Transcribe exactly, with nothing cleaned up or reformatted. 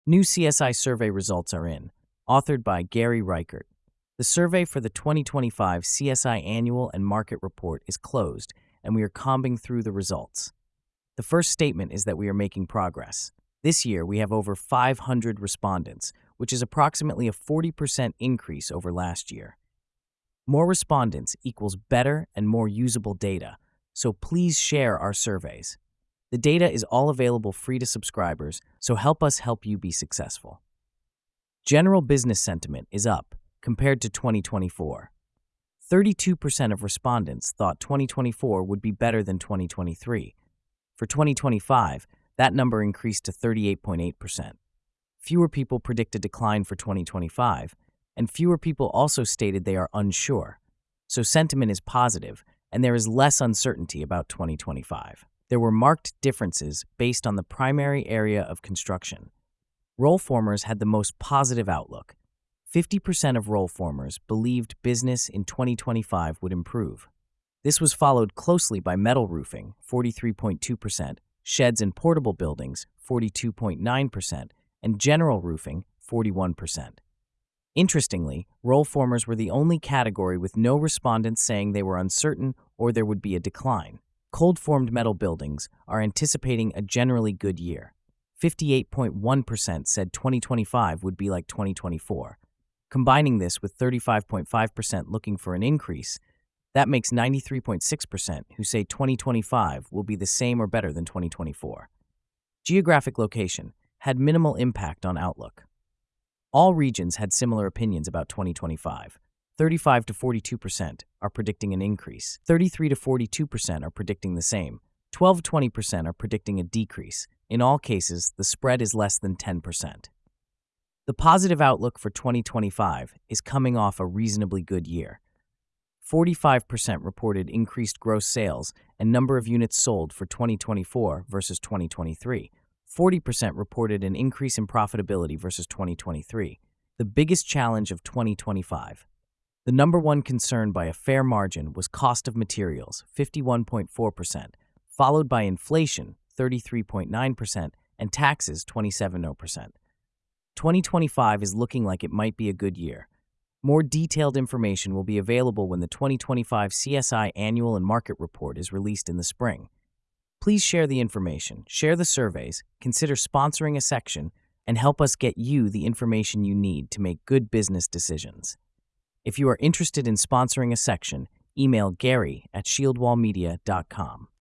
New C S I survey results are in, authored by Gary Reichert. The survey for the twenty twenty-five C S I Annual and Market Report is closed, and we are combing through the results. The first statement is that we are making progress. This year, we have over five hundred respondents, which is approximately a forty percent increase over last year. More respondents equals better and more usable data, so please share our surveys. The data is all available free to subscribers, so help us help you be successful. General business sentiment is up compared to twenty twenty-four. thirty-two percent of respondents thought twenty twenty-four would be better than twenty twenty-three. For twenty twenty-five, that number increased to thirty-eight point eight percent. Fewer people predict a decline for twenty twenty-five, and fewer people also stated they are unsure. So sentiment is positive, and there is less uncertainty about twenty twenty-five. There were marked differences based on the primary area of construction. Roll formers had the most positive outlook. fifty percent of roll formers believed business in twenty twenty-five would improve. This was followed closely by metal roofing, forty-three point two percent, sheds and portable buildings, forty-two point nine percent, and general roofing, forty-one percent. Interestingly, roll formers were the only category with no respondents saying they were uncertain or there would be a decline. Cold-formed metal buildings are anticipating a generally good year. fifty-eight point one percent said twenty twenty-five would be like twenty twenty-four. Combining this with thirty-five point five percent looking for an increase, that makes ninety-three point six percent who say twenty twenty-five will be the same or better than twenty twenty-four. Geographic location had minimal impact on outlook. All regions had similar opinions about twenty twenty-five. thirty-five to forty-two percent are predicting an increase. thirty-three to forty-two percent are predicting the same. twelve to twenty percent are predicting a decrease. In all cases, the spread is less than ten percent. The positive outlook for twenty twenty-five is coming off a reasonably good year. forty-five percent reported increased gross sales and number of units sold for twenty twenty-four versus twenty twenty-three. forty percent reported an increase in profitability versus twenty twenty-three. The biggest challenge of twenty twenty-five. The number one concern by a fair margin was cost of materials, fifty-one point four percent, followed by inflation, thirty-three point nine percent, and taxes, twenty-seven point zero percent. twenty twenty-five is looking like it might be a good year. More detailed information will be available when the twenty twenty-five C S I Annual and Market Report is released in the spring. Please share the information, share the surveys, consider sponsoring a section, and help us get you the information you need to make good business decisions. If you are interested in sponsoring a section, email Gary at shieldwall media dot com.